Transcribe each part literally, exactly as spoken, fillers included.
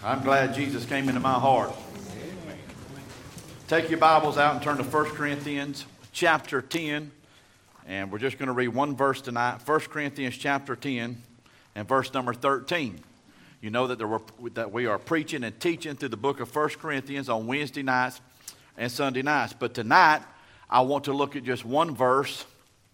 I'm glad Jesus came into my heart. Take your Bibles out and turn to First Corinthians chapter ten. And we're just going to read one verse tonight. First Corinthians chapter ten and verse number thirteen. You know that, there were, that we are preaching and teaching through the book of First Corinthians on Wednesday nights and Sunday nights. But tonight, I want to look at just one verse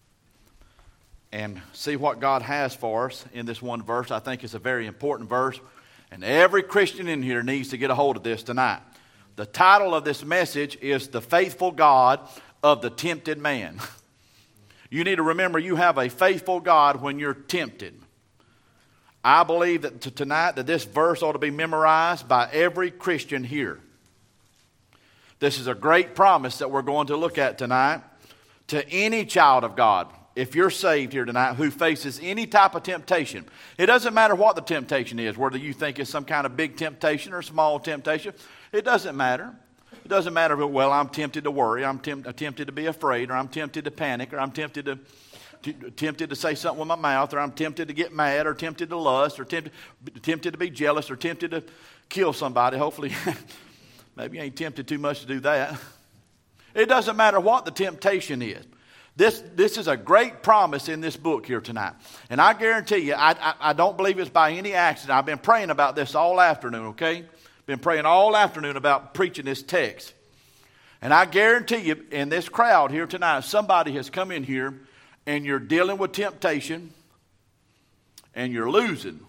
and see what God has for us in this one verse. I think it's a very important verse. And every Christian in here needs to get a hold of this tonight. The title of this message is The Faithful God of the Tempted Man. You need to remember you have a faithful God when you're tempted. I believe that t- tonight that this verse ought to be memorized by every Christian here. This is a great promise that we're going to look at tonight to any child of God. If you're saved here tonight who faces any type of temptation, it doesn't matter what the temptation is, whether you think it's some kind of big temptation or small temptation. It doesn't matter. It doesn't matter, well, I'm tempted to worry, I'm temp- tempted to be afraid, or I'm tempted to panic, or I'm tempted to, to tempted to say something with my mouth, or I'm tempted to get mad, or tempted to lust, or tempted, tempted to be jealous, or tempted to kill somebody. Hopefully, maybe you ain't tempted too much to do that. It doesn't matter what the temptation is. This, this is a great promise in this book here tonight. And I guarantee you, I, I, I don't believe it's by any accident. I've been praying about this all afternoon, okay? Been praying all afternoon about preaching this text. And I guarantee you, in this crowd here tonight, somebody has come in here and you're dealing with temptation and you're losing.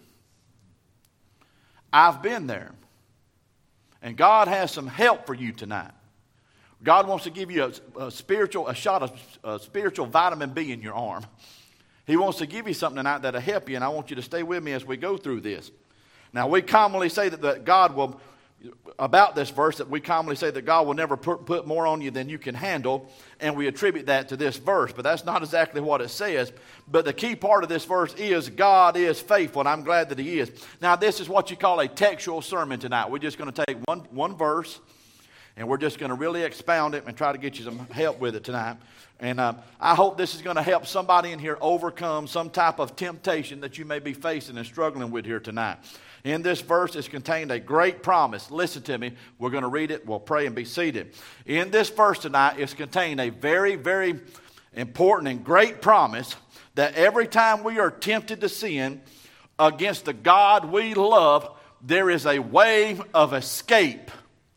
I've been there. And God has some help for you tonight. God wants to give you a, a spiritual, a shot of a spiritual vitamin B in your arm. He wants to give you something tonight that'll help you, and I want you to stay with me as we go through this. Now, we commonly say that, that God will, about this verse, that we commonly say that God will never put, put more on you than you can handle, and we attribute that to this verse, but that's not exactly what it says. But the key part of this verse is God is faithful, and I'm glad that He is. Now, this is what you call a textual sermon tonight. We're just going to take one, one verse, and we're just going to really expound it and try to get you some help with it tonight. And uh, I hope this is going to help somebody in here overcome some type of temptation that you may be facing and struggling with here tonight. In this verse is contained a great promise. Listen to me. We're going to read it. We'll pray and be seated. In this verse tonight is contained a very, very important and great promise that every time we are tempted to sin against the God we love, there is a way of escape.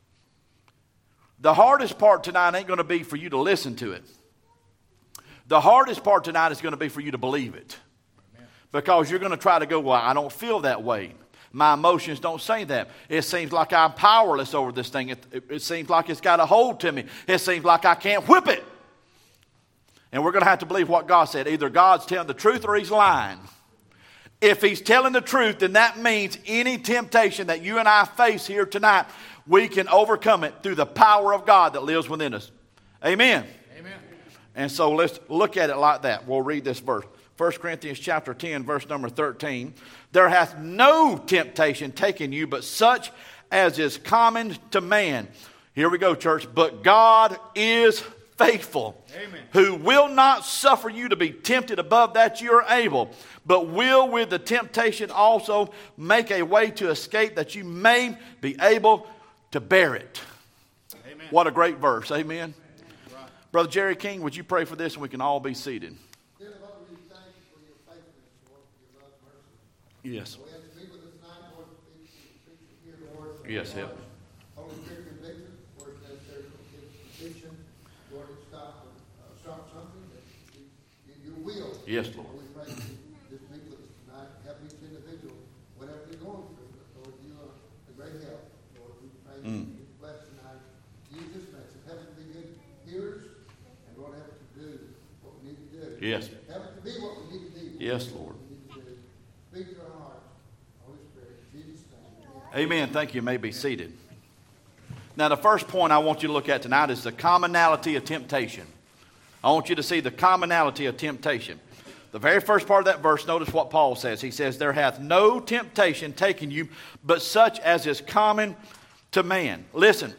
The hardest part tonight ain't going to be for you to listen to it. The hardest part tonight is going to be for you to believe it. Amen. Because you're going to try to go, well, I don't feel that way. My emotions don't say that. It seems like I'm powerless over this thing. It, it, it seems like it's got a hold to me. It seems like I can't whip it. And we're going to have to believe what God said. Either God's telling the truth or He's lying. If He's telling the truth, then that means any temptation that you and I face here tonight, we can overcome it through the power of God that lives within us. Amen. Amen. And so let's look at it like that. We'll read this verse. First Corinthians chapter ten, verse number thirteen. There hath no temptation taken you, but such as is common to man. Here we go, church. But God is faithful, Amen. Who will not suffer you to be tempted above that you are able, but will with the temptation also make a way to escape that you may be able to bear it. Amen. What a great verse. Amen. Right. Brother Jerry King, would you pray for this and we can all be seated? Dear Lord, we thank you for your faithfulness, Lord, for your love and mercy. Yes. We ask you to be with us tonight, Lord, speak speak to here, Lord. Yes, help. Holy Spirit, convict us, Lord, that there's conviction, Lord, it stop, uh, stop something that you, you, you will. Yes, Lord. We pray that you just meet with us tonight, help each individual, whatever they're going through. Lord, you are a great help. Lord, we pray that Mm. you bless tonight. Use this message. Help us to be good hearers, and Lord, help us to do what we need to do. Yes. Help us to be what we need to be. Yes, Lord. We need to do. Speak to our hearts. Holy Spirit, in Jesus' name. Amen. Thank you. You may be seated. Now, the first point I want you to look at tonight is the commonality of temptation. I want you to see the commonality of temptation. The very first part of that verse, notice what Paul says. He says, there hath no temptation taken you, but such as is common to man. Listen,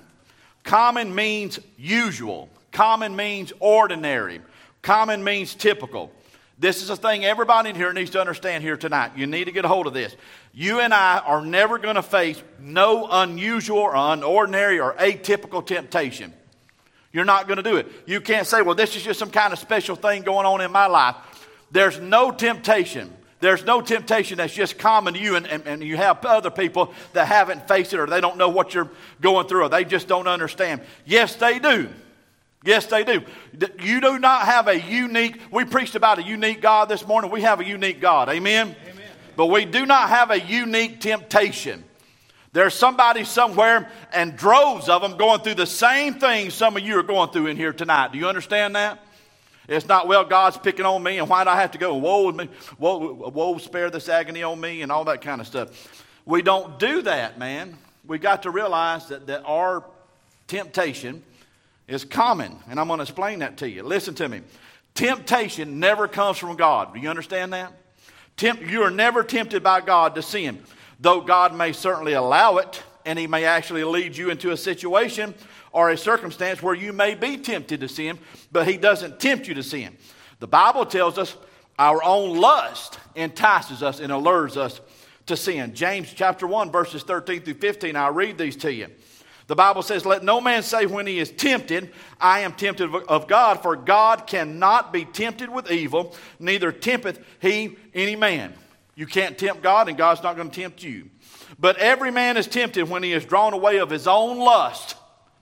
common means usual. Common means ordinary. Common means typical. This is a thing everybody in here needs to understand here tonight. You need to get a hold of this. You and I are never going to face no unusual or unordinary or atypical temptation. You're not going to do it. You can't say, well, this is just some kind of special thing going on in my life. There's no temptation. There's no temptation that's just common to you, and, and, and you have other people that haven't faced it, or they don't know what you're going through, or they just don't understand. Yes, they do. Yes, they do. You do not have a unique, we preached about a unique God this morning. We have a unique God. Amen? Amen. But we do not have a unique temptation. There's somebody somewhere and droves of them going through the same thing some of you are going through in here tonight. Do you understand that? It's not, well, God's picking on me and why do I have to go? Woe, me, woe, woe, spare this agony on me and all that kind of stuff. We don't do that, man. We got to realize that, that our temptation is common. And I'm going to explain that to you. Listen to me. Temptation never comes from God. Do you understand that? Tempt, you are never tempted by God to sin. Though God may certainly allow it, and he may actually lead you into a situation or a circumstance where you may be tempted to sin, but he doesn't tempt you to sin. The Bible tells us our own lust entices us and allures us to sin. James chapter one, verses thirteen through fifteen, I'll read these to you. The Bible says, let no man say when he is tempted, I am tempted of God, for God cannot be tempted with evil, neither tempteth he any man. You can't tempt God, and God's not going to tempt you. But every man is tempted when he is drawn away of his own lust.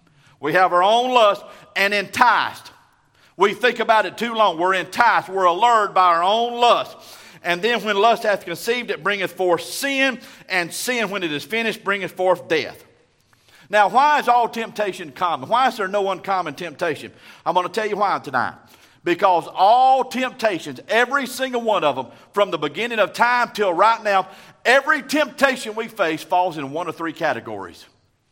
We have our own lust and enticed. We think about it too long. We're enticed. We're allured by our own lust. And then when lust hath conceived, it bringeth forth sin. And sin, when it is finished, bringeth forth death. Now, why is all temptation common? Why is there no uncommon temptation? I'm going to tell you why tonight. Because all temptations, every single one of them, from the beginning of time till right now, every temptation we face falls in one of three categories.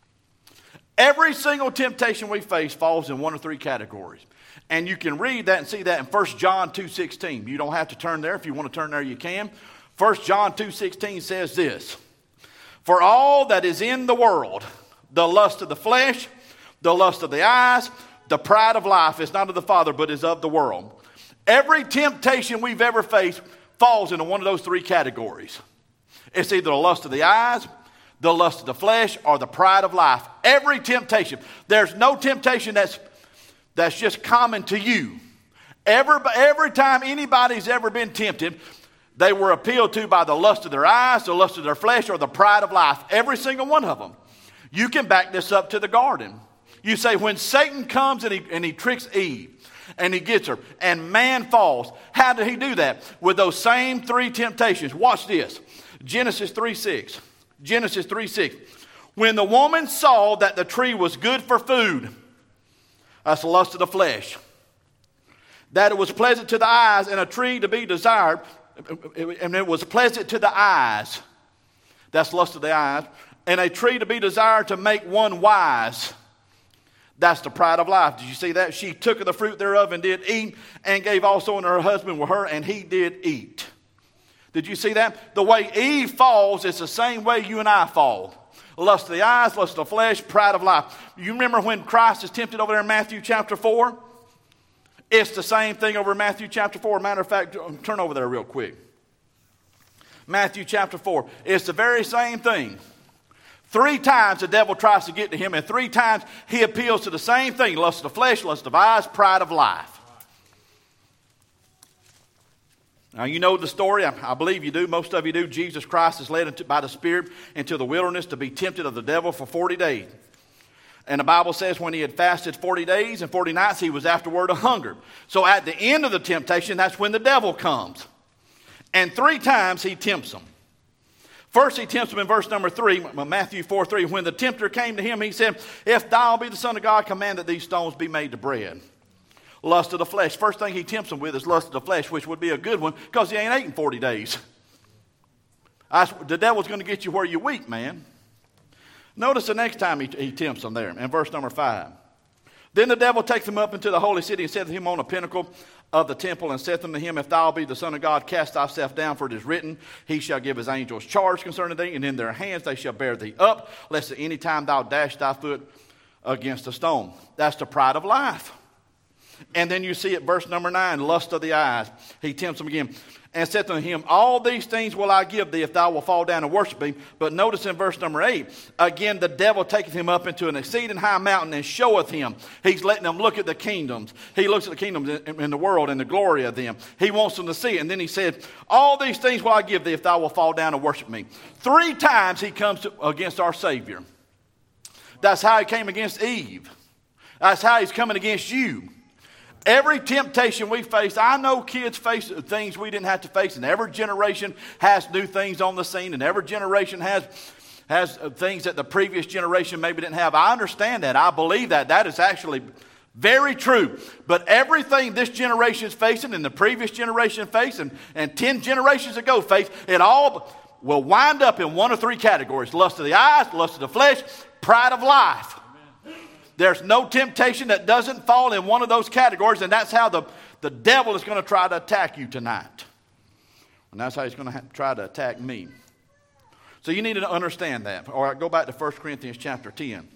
Every single temptation we face falls in one of three categories. And you can read that and see that in First John two sixteen. You don't have to turn there. If you want to turn there, you can. First John two sixteen says this. For all that is in the world, the lust of the flesh, the lust of the eyes, the pride of life is not of the Father, but is of the world. Every temptation we've ever faced falls into one of those three categories. It's either the lust of the eyes, the lust of the flesh, or the pride of life. Every temptation. There's no temptation that's, that's just common to you. Every, every time anybody's ever been tempted, they were appealed to by the lust of their eyes, the lust of their flesh, or the pride of life. Every single one of them. You can back this up to the garden. You say, when Satan comes and he, and he tricks Eve, and he gets her, and man falls, how did he do that? With those same three temptations. Watch this. Genesis three six. Genesis three six. When the woman saw that the tree was good for food, that's the lust of the flesh, that it was pleasant to the eyes, and a tree to be desired, and it was pleasant to the eyes, that's lust of the eyes, and a tree to be desired to make one wise, that's the pride of life. Did you see that? She took of the fruit thereof and did eat, and gave also unto her husband with her, and he did eat. Did you see that? The way Eve falls is the same way you and I fall. Lust of the eyes, lust of the flesh, pride of life. You remember when Christ is tempted over there in Matthew chapter four? It's the same thing over in Matthew chapter four. Matter of fact, turn over there real quick. Matthew chapter four. It's the very same thing. Three times the devil tries to get to him, and three times he appeals to the same thing. Lust of the flesh, lust of eyes, pride of life. Now, you know the story. I, I believe you do. Most of you do. Jesus Christ is led into, by the Spirit into the wilderness to be tempted of the devil for forty days. And the Bible says when he had fasted forty days and forty nights, he was afterward a hungered. So at the end of the temptation, that's when the devil comes. And three times he tempts him. First, he tempts him in verse number three, Matthew four three. When the tempter came to him, he said, if thou be the Son of God, command that these stones be made to bread. Lust of the flesh. First thing he tempts him with is lust of the flesh, which would be a good one because he ain't ate in forty days. I, the devil's going to get you where you're weak, man. Notice the next time he, he tempts him there in verse number five. Then the devil takes him up into the holy city and setteth him on a pinnacle of the temple, and saith unto him, if thou be the Son of God, cast thyself down, for it is written, he shall give his angels charge concerning thee, and in their hands they shall bear thee up, lest at any time thou dash thy foot against a stone. That's the pride of life. And then you see at verse number nine, lust of the eyes. He tempts him again. And said to him, all these things will I give thee if thou wilt fall down and worship me. But notice in verse number eight, again the devil taketh him up into an exceeding high mountain and showeth him. He's letting him look at the kingdoms. He looks at the kingdoms in, in the world and the glory of them. He wants them to see it. And then he said, all these things will I give thee if thou wilt fall down and worship me. Three times he comes to, against our Savior. That's how he came against Eve. That's how he's coming against you. Every temptation we face, I know kids face things we didn't have to face, and every generation has new things on the scene, and every generation has, has things that the previous generation maybe didn't have. I understand that. I believe that. That is actually very true. But everything this generation is facing and the previous generation faced and, and ten generations ago faced, it all will wind up in one of three categories. Lust of the eyes, lust of the flesh, pride of life. There's no temptation that doesn't fall in one of those categories, and that's how the, the devil is going to try to attack you tonight. And that's how he's going to try to attack me. So you need to understand that. All right, go back to First Corinthians chapter ten.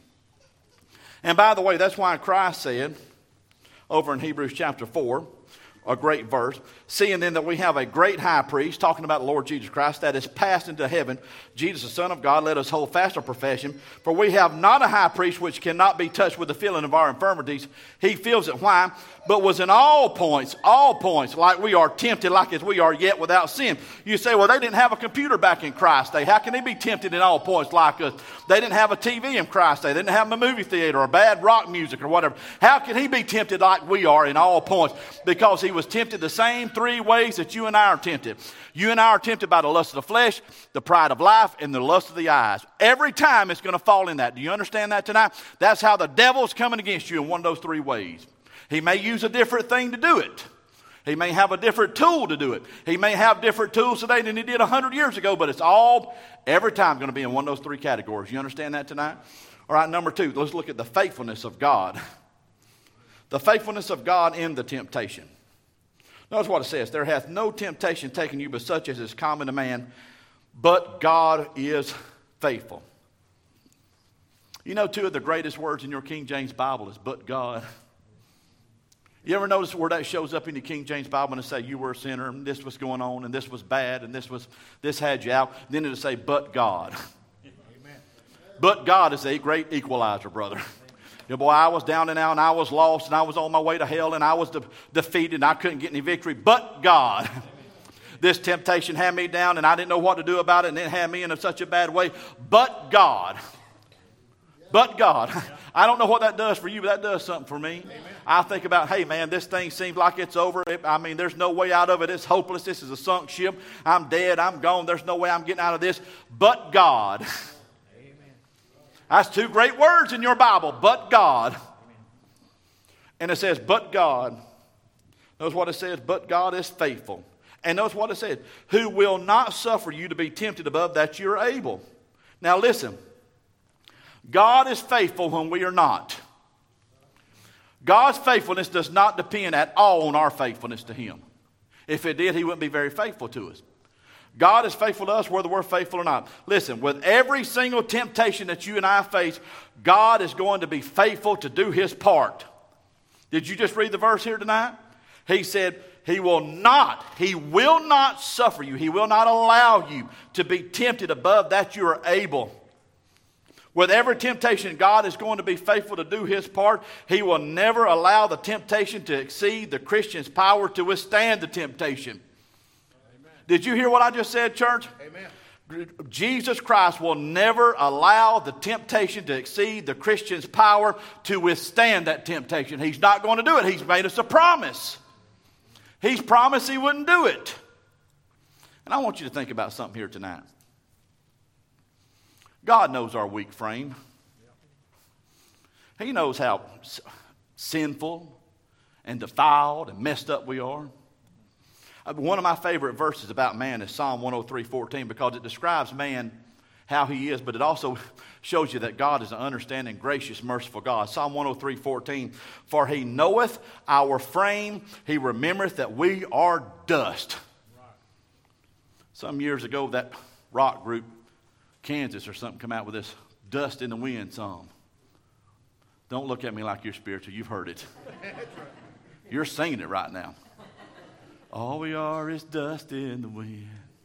And by the way, that's why Christ said over in Hebrews chapter four, a great verse, seeing then that we have a great high priest, talking about the Lord Jesus Christ, that is passed into heaven, Jesus the Son of God, let us hold fast our profession. For we have not a high priest which cannot be touched with the feeling of our infirmities. He feels it. Why? But was in all points, all points, like we are tempted, like as we are yet without sin. You say, well, they didn't have a computer back in Christ's day. How can they be tempted in all points like us? They didn't have a T V in Christ's day. They didn't have a movie theater or bad rock music or whatever. How can he be tempted like we are in all points? Because he was tempted the same three ways that you and I are tempted. You and I are tempted by the lust of the flesh, the pride of life, and the lust of the eyes. Every time it's going to fall in that. Do you understand that tonight? That's how the devil's coming against you in one of those three ways. He may use a different thing to do it. He may have a different tool to do it. He may have different tools today than he did one hundred years ago, but it's all, every time, going to be in one of those three categories. You understand that tonight? All right, number two, let's look at the faithfulness of God. The faithfulness of God in the temptation. Notice what it says. There hath no temptation taken you but such as is common to man, but God is faithful. You know, two of the greatest words in your King James Bible is but God. You ever notice where that shows up in the King James Bible and it say you were a sinner and this was going on and this was bad and this was this had you out? Then it'll say but God. Amen. But God is a great equalizer, brother. You know, boy, I was down and out and I was lost and I was on my way to hell and I was de- defeated and I couldn't get any victory. But God. This temptation had me down and I didn't know what to do about it and it had me in a, such a bad way. But God. But God. I don't know what that does for you, but that does something for me. Amen. I think about, hey, man, this thing seems like it's over. I mean, there's no way out of it. It's hopeless. This is a sunk ship. I'm dead. I'm gone. There's no way I'm getting out of this. But God. Amen. That's two great words in your Bible. But God. Amen. And it says, but God. Notice what it says. But God is faithful. And notice what it says. Who will not suffer you to be tempted above that you're able. Now listen. God is faithful when we are not. God's faithfulness does not depend at all on our faithfulness to Him. If it did, He wouldn't be very faithful to us. God is faithful to us whether we're faithful or not. Listen, with every single temptation that you and I face, God is going to be faithful to do His part. Did you just read the verse here tonight? He said, He will not, He will not suffer you. He will not allow you to be tempted above that you are able. With every temptation, God is going to be faithful to do His part. He will never allow the temptation to exceed the Christian's power to withstand the temptation. Amen. Did you hear what I just said, church? Amen. Jesus Christ will never allow the temptation to exceed the Christian's power to withstand that temptation. He's not going to do it. He's made us a promise. He's promised He wouldn't do it. And I want you to think about something here tonight. God knows our weak frame. He knows how sinful and defiled and messed up we are. One of my favorite verses about man is Psalm one oh three fourteen because it describes man how he is, but it also shows you that God is an understanding, gracious, merciful God. Psalm one oh three fourteen, for He knoweth our frame, He remembereth that we are dust. Some years ago, that rock group, Kansas or something, come out with this Dust in the Wind song. Don't look at me like you're spiritual. You've heard it. You're singing it right now. All we are is dust in the wind.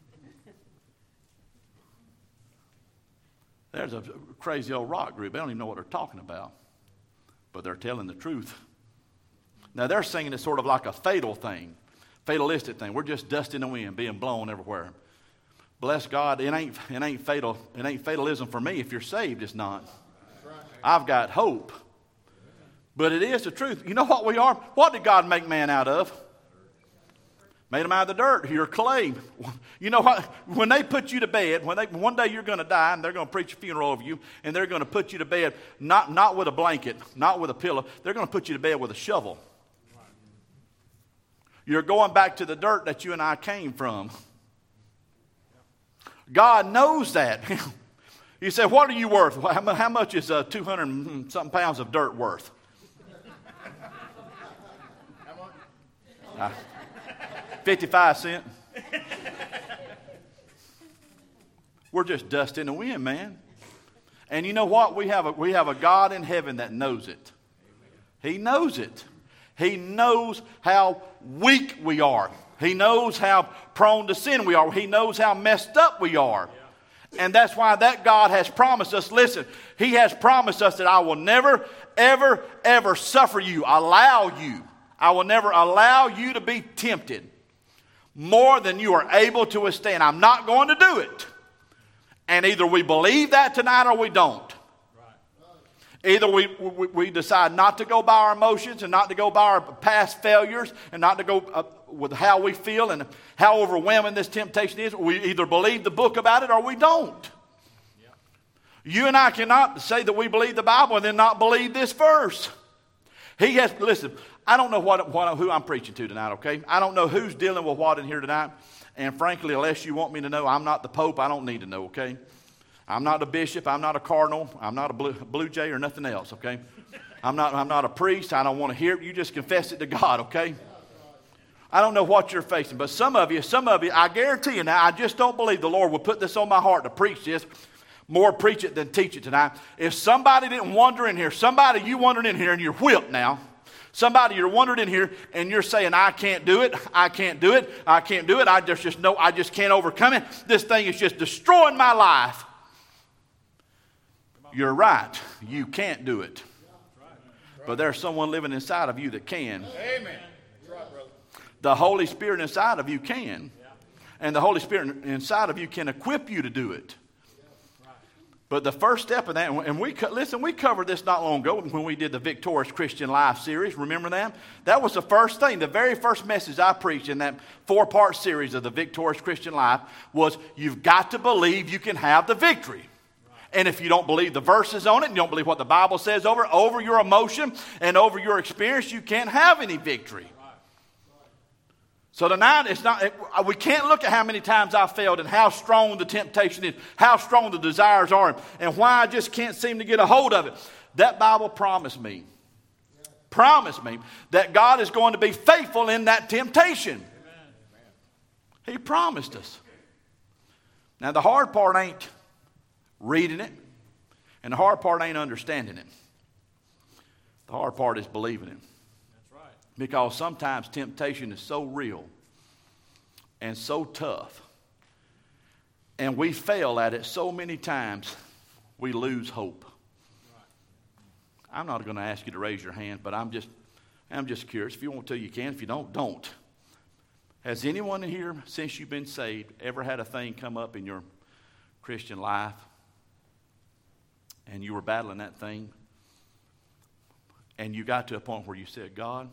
There's a crazy old rock group. They don't even know what they're talking about. But they're telling the truth. Now, they're singing it sort of like a fatal thing, fatalistic thing. We're just dust in the wind, being blown everywhere. Bless God, it ain't, it ain't fatal. It ain't fatalism for me. If you're saved, it's not. I've got hope. But it is the truth. You know what we are? What did God make man out of? Made him out of the dirt. You're clay. You know what? When they put you to bed, when they, one day you're going to die, and they're going to preach a funeral over you, and they're going to put you to bed, not, not with a blanket, not with a pillow. They're going to put you to bed with a shovel. You're going back to the dirt that you and I came from. God knows that. You say, what are you worth? How much is uh, two hundred something pounds of dirt worth? Uh, fifty-five cents. We're just dust in the wind, man. And you know what? We have a, we have a God in heaven that knows it. He knows it. He knows how weak we are. He knows how prone to sin we are. He knows how messed up we are. And that's why that God has promised us, listen, He has promised us that I will never, ever, ever suffer you, allow you. I will never allow you to be tempted more than you are able to withstand. I'm not going to do it. And either we believe that tonight or we don't. Either we, we, we decide not to go by our emotions and not to go by our past failures and not to go uh, with how we feel and how overwhelming this temptation is. We either believe the book about it or we don't. Yeah. You and I cannot say that we believe the Bible and then not believe this verse. He has, listen, I don't know what, what who I'm preaching to tonight, okay? I don't know who's dealing with what in here tonight. And frankly, unless you want me to know, I'm not the Pope. I don't need to know, okay? I'm not a bishop. I'm not a cardinal. I'm not a blue, blue jay or nothing else, okay? I'm not, I'm not a priest. I don't want to hear it. You just confess it to God, okay? I don't know what you're facing, but some of you, some of you, I guarantee you now, I just don't believe the Lord will put this on my heart to preach this. More preach it than teach it tonight. If somebody didn't wander in here, somebody you wandered in here and you're whipped now, somebody you're wandering in here and you're saying, I can't do it, I can't do it, I can't do it, I just, just know I just can't overcome it. This thing is just destroying my life. You're right. You can't do it. But there's someone living inside of you that can. Amen. The Holy Spirit inside of you can. And the Holy Spirit inside of you can equip you to do it. But the first step of that, and we listen, we covered this not long ago when we did the Victorious Christian Life series. Remember that? That was the first thing. The very first message I preached in that four-part series of the Victorious Christian Life was you've got to believe you can have the victory. And if you don't believe the verses on it, and you don't believe what the Bible says over over your emotion and over your experience, you can't have any victory. So tonight, it's not. It, we can't look at how many times I failed and how strong the temptation is, how strong the desires are, and why I just can't seem to get a hold of it. That Bible promised me, promised me that God is going to be faithful in that temptation. He promised us. Now the hard part ain't reading it, and the hard part ain't understanding it. The hard part is believing it. That's right. Because sometimes temptation is so real and so tough, and we fail at it so many times, we lose hope. Right. I'm not going to ask you to raise your hand, but I'm just, I'm just curious. If you want to, you can. If you don't, don't. Has anyone in here, since you've been saved, ever had a thing come up in your Christian life and you were battling that thing and you got to a point where you said, God,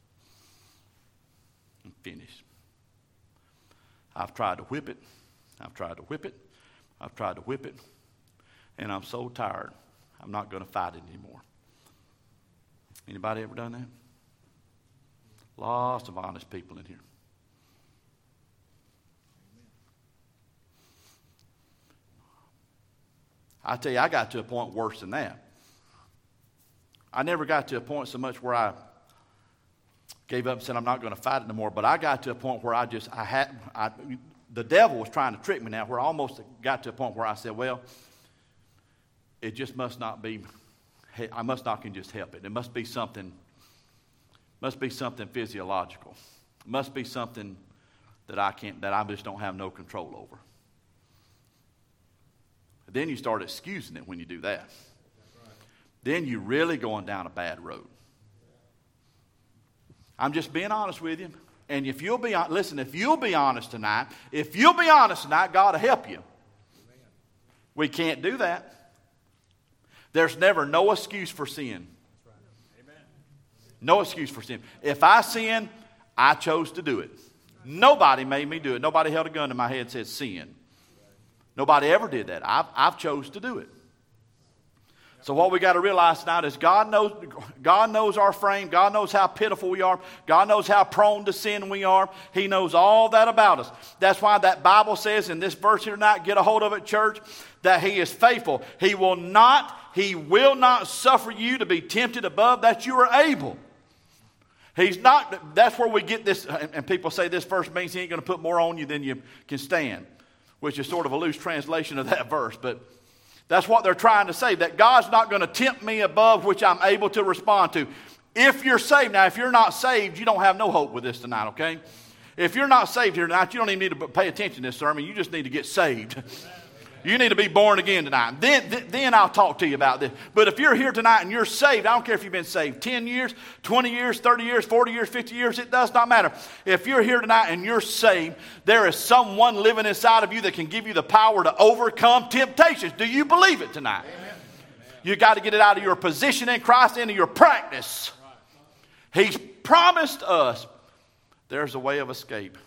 I'm finished. I've tried to whip it. I've tried to whip it. I've tried to whip it. And I'm so tired. I'm not going to fight it anymore. Anybody ever done that? Lots of honest people in here. I tell you, I got to a point worse than that. I never got to a point so much where I gave up and said, I'm not going to fight it no more. But I got to a point where I just, I had, I, the devil was trying to trick me now, where I almost got to a point where I said, well, it just must not be, I must not can just help it. It must be something Must be something physiological. Must be something that I can't, that I just don't have no control over. Then you start excusing it when you do that. Right. Then you're really going down a bad road. I'm just being honest with you. And if you'll be, listen, if you'll be honest tonight, if you'll be honest tonight, God will help you. Amen. We can't do that. There's never no excuse for sin. Right. Amen. No excuse for sin. If I sin, I chose to do it. Nobody made me do it. Nobody held a gun to my head and said sin. Nobody ever did that. I've, I've chose to do it. So what we got to realize tonight is God knows, God knows our frame. God knows how pitiful we are. God knows how prone to sin we are. He knows all that about us. That's why that Bible says in this verse here tonight, get a hold of it, church, that He is faithful. He will not, He will not suffer you to be tempted above that you are able. He's not, that's where we get this, and people say this verse means He ain't going to put more on you than you can stand, which is sort of a loose translation of that verse, but that's what they're trying to say, that God's not going to tempt me above which I'm able to respond to. If you're saved, now if you're not saved, you don't have no hope with this tonight, okay? If you're not saved here tonight, you don't even need to pay attention to this sermon. You just need to get saved. You need to be born again tonight. Then, th- then I'll talk to you about this. But if you're here tonight and you're saved, I don't care if you've been saved ten years, twenty years, thirty years, forty years, fifty years, it does not matter. If you're here tonight and you're saved, there is someone living inside of you that can give you the power to overcome temptations. Do you believe it tonight? Amen. You got to get it out of your position in Christ into your practice. He's promised us there's a way of escape.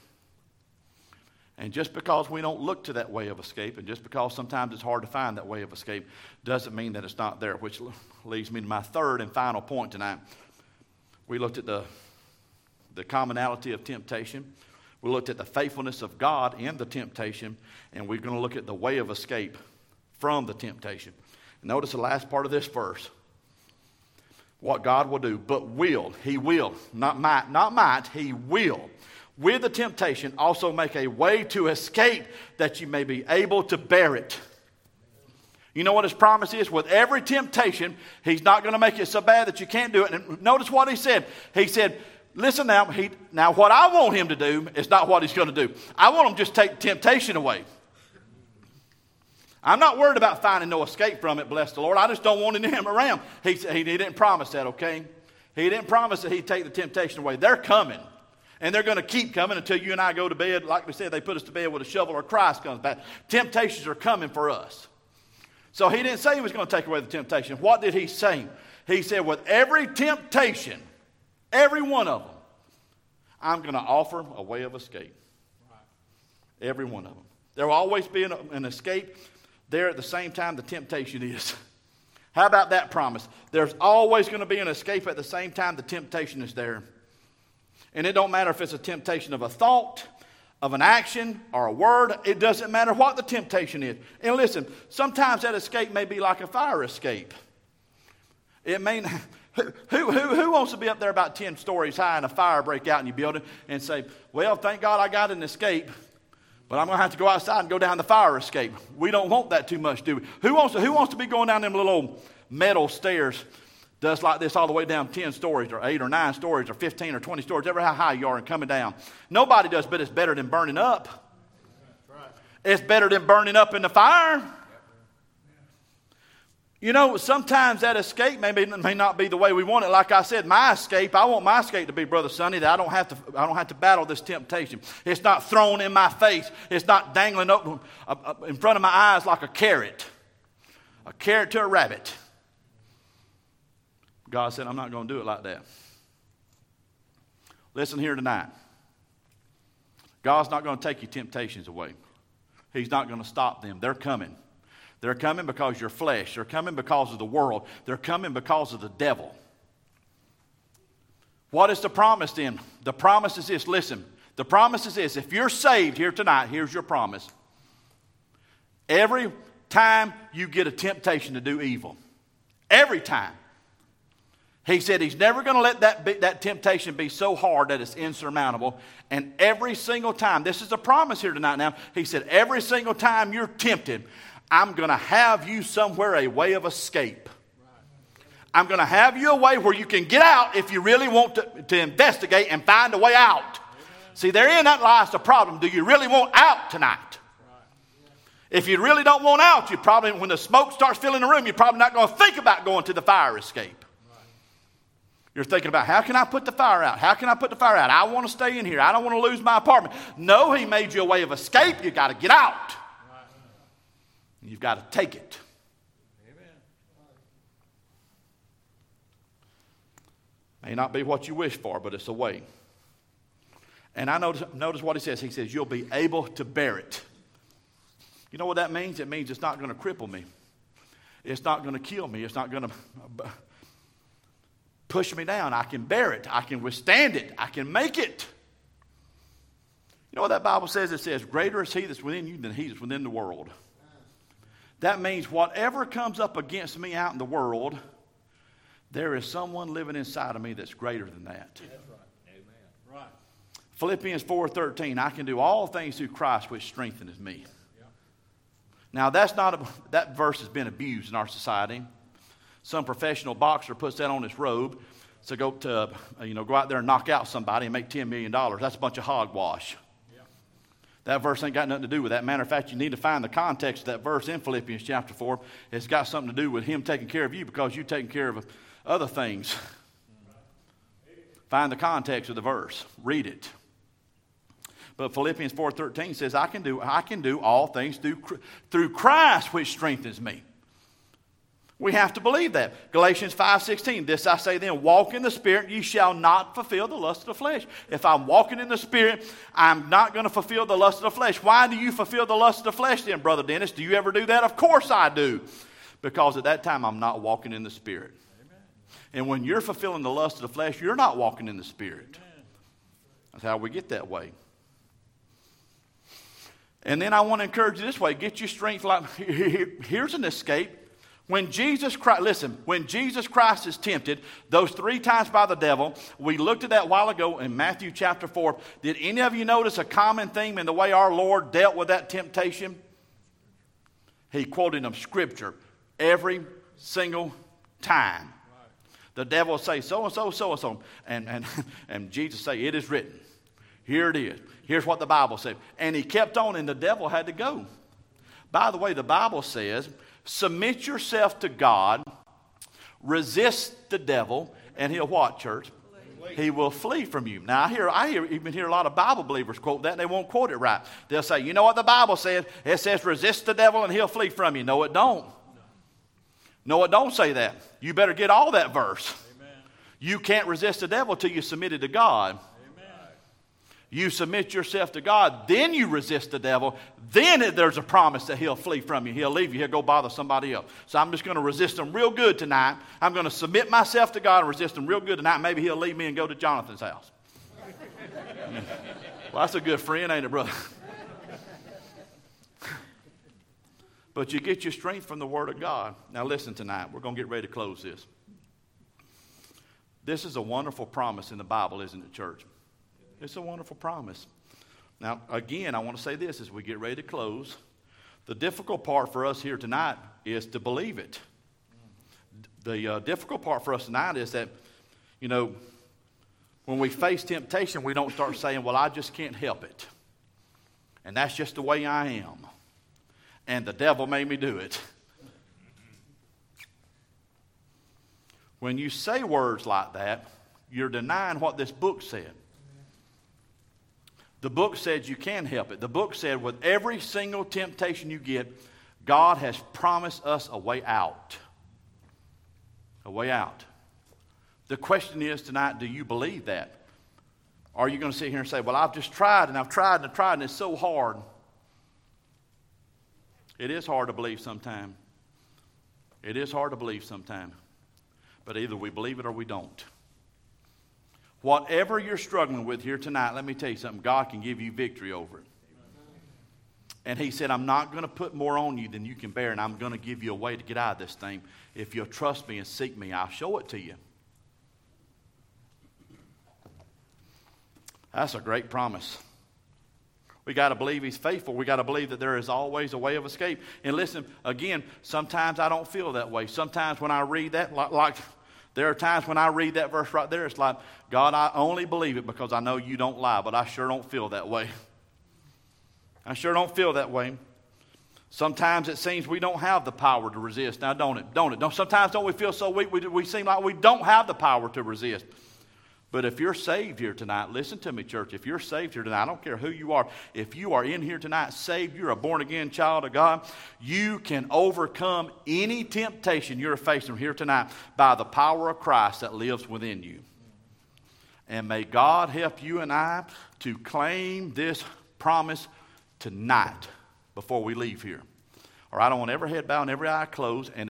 And just because we don't look to that way of escape, and just because sometimes it's hard to find that way of escape, doesn't mean that it's not there, which leads me to my third and final point tonight. We looked at the, the commonality of temptation. We looked at the faithfulness of God in the temptation, and we're going to look at the way of escape from the temptation. Notice the last part of this verse. What God will do, but will, He will, not might, not might, He will. With the temptation, also make a way to escape that you may be able to bear it. You know what His promise is? With every temptation, He's not going to make it so bad that you can't do it. And notice what He said. He said, listen now, he, now what I want Him to do is not what He's going to do. I want Him to just take temptation away. I'm not worried about finding no escape from it, bless the Lord. I just don't want Him around. He, he, he didn't promise that, okay? He didn't promise that He'd take the temptation away. They're coming. And they're going to keep coming until you and I go to bed. Like we said, they put us to bed with a shovel or Christ comes back. Temptations are coming for us. So He didn't say He was going to take away the temptation. What did He say? He said, with every temptation, every one of them, I'm going to offer a way of escape. Every one of them. There will always be an, an escape there at the same time the temptation is. How about that promise? There's always going to be an escape at the same time the temptation is there. And it don't matter if it's a temptation of a thought, of an action, or a word. It doesn't matter what the temptation is. And listen, sometimes that escape may be like a fire escape. It may not, who, who, who wants to be up there about ten stories high and a fire break out in your building and say, well, thank God I got an escape, but I'm going to have to go outside and go down the fire escape. We don't want that too much, do we? Who wants to, who wants to be going down them little old metal stairs does like this all the way down ten stories or eight or nine stories or fifteen or twenty stories, ever how high you are and coming down? Nobody does, but it's better than burning up. Right. It's better than burning up in the fire. You know, sometimes that escape may, be, may not be the way we want it. Like I said, my escape, I want my escape to be, Brother Sonny, that I don't have to, I don't have to battle this temptation. It's not thrown in my face. It's not dangling up, up, up in front of my eyes like a carrot. A carrot to a rabbit. God said, I'm not going to do it like that. Listen here tonight. God's not going to take your temptations away. He's not going to stop them. They're coming. They're coming because you're flesh. They're coming because of the world. They're coming because of the devil. What is the promise then? The promise is this. Listen, the promise is this. If you're saved here tonight, here's your promise. Every time you get a temptation to do evil, every time, He said He's never going to let that, be, that temptation be so hard that it's insurmountable. And every single time, this is a promise here tonight now, He said every single time you're tempted, I'm going to have you somewhere a way of escape. I'm going to have you a way where you can get out if you really want to, to investigate and find a way out. Amen. See, therein that lies the problem. Do you really want out tonight? Right. If you really don't want out, you probably, when the smoke starts filling the room, you're probably not going to think about going to the fire escape. Right. You're thinking about, how can I put the fire out? How can I put the fire out? I want to stay in here. I don't want to lose my apartment. No, he made you a way of escape. You've got to get out. Right. You've got to take it. May not be what you wish for, but it's a way. And I notice, notice what he says. He says, you'll be able to bear it. You know what that means? It means it's not going to cripple me. It's not going to kill me. It's not going to push me down. I can bear it. I can withstand it. I can make it. You know what that Bible says? It says, greater is he that's within you than he that's within the world. That means whatever comes up against me out in the world, there is someone living inside of me that's greater than that. That's right. Amen. Right. Philippians four thirteen, I can do all things through Christ which strengthens me. Yeah. Now, that's not a, that verse has been abused in our society. Some professional boxer puts that on his robe to go to, you know, go out there and knock out somebody and make ten million dollars. That's a bunch of hogwash. Yeah. That verse ain't got nothing to do with that. Matter of fact, you need to find the context of that verse in Philippians chapter four. It's got something to do with him taking care of you because you're taking care of other things. Find the context of the verse. Read it. But Philippians four thirteen says, I can do I can do all things through, through Christ which strengthens me. We have to believe that. Galatians five sixteen, this I say then, walk in the Spirit, ye shall not fulfill the lust of the flesh. If I'm walking in the Spirit, I'm not going to fulfill the lust of the flesh. Why do you fulfill the lust of the flesh then, Brother Dennis? Do you ever do that? Of course I do. Because at that time I'm not walking in the Spirit. And when you're fulfilling the lust of the flesh, you're not walking in the Spirit. That's how we get that way. And then I want to encourage you this way. Get your strength. Like, here's an escape. When Jesus Christ, listen, when Jesus Christ is tempted, those three times by the devil, we looked at that a while ago in Matthew chapter four. Did any of you notice a common theme in the way our Lord dealt with that temptation? He quoted them Scripture every single time. The devil will say, so-and-so, so-and-so. And, and, and Jesus say, it is written. Here it is. Here's what the Bible said. And he kept on, and the devil had to go. By the way, the Bible says, submit yourself to God, resist the devil, and he'll what, church? Flee. He will flee from you. Now, I hear, I hear, even hear a lot of Bible believers quote that, and they won't quote it right. They'll say, you know what the Bible says? It says, resist the devil, and he'll flee from you. No, it don't. No, it don't say that. You better get all that verse. Amen. You can't resist the devil till you submit it to God. Amen. You submit yourself to God, then you resist the devil. Then it, there's a promise that he'll flee from you. He'll leave you. He'll go bother somebody else. So I'm just going to resist him real good tonight. I'm going to submit myself to God and resist him real good tonight. Maybe he'll leave me and go to Jonathan's house. Well, that's a good friend, ain't it, brother? But you get your strength from the Word of God. Now listen tonight. We're going to get ready to close this. This is a wonderful promise in the Bible, isn't it, church? It's a wonderful promise. Now, again, I want to say this as we get ready to close. The difficult part for us here tonight is to believe it. The uh, difficult part for us tonight is that, you know, when we face temptation, we don't start saying, well, I just can't help it. And that's just the way I am. And the devil made me do it. When you say words like that, you're denying what this book said. The book said you can help it. The book said with every single temptation you get, God has promised us a way out. A way out. The question is tonight, do you believe that? Or are you going to sit here and say, well, I've just tried and I've tried and I've tried and it's so hard. It is hard to believe sometimes. It is hard to believe sometimes. But either we believe it or we don't. Whatever you're struggling with here tonight, let me tell you something. God can give you victory over it. And he said, I'm not going to put more on you than you can bear, and I'm going to give you a way to get out of this thing. If you'll trust me and seek me, I'll show it to you. That's a great promise. We got to believe he's faithful. We got to believe that there is always a way of escape. And listen, again, sometimes I don't feel that way. Sometimes when I read that, like, like There are times when I read that verse right there, it's like, God, I only believe it because I know you don't lie, but I sure don't feel that way. I sure don't feel that way. Sometimes it seems we don't have the power to resist. Now, don't it? Don't it? Don't, sometimes don't we feel so weak, we, we seem like we don't have the power to resist. But if you're saved here tonight, listen to me, church. If you're saved here tonight, I don't care who you are. If you are in here tonight saved, you're a born-again child of God, you can overcome any temptation you're facing here tonight by the power of Christ that lives within you. And may God help you and I to claim this promise tonight before we leave here. All right, I want every head bowed and every eye closed. And